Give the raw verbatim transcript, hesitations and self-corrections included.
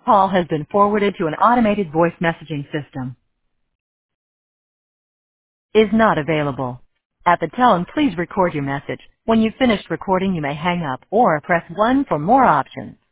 Call has been forwarded to an automated voice messaging system. Is not available. At the tone, please record your message. When you've finished recording, you may hang up or press one for more options.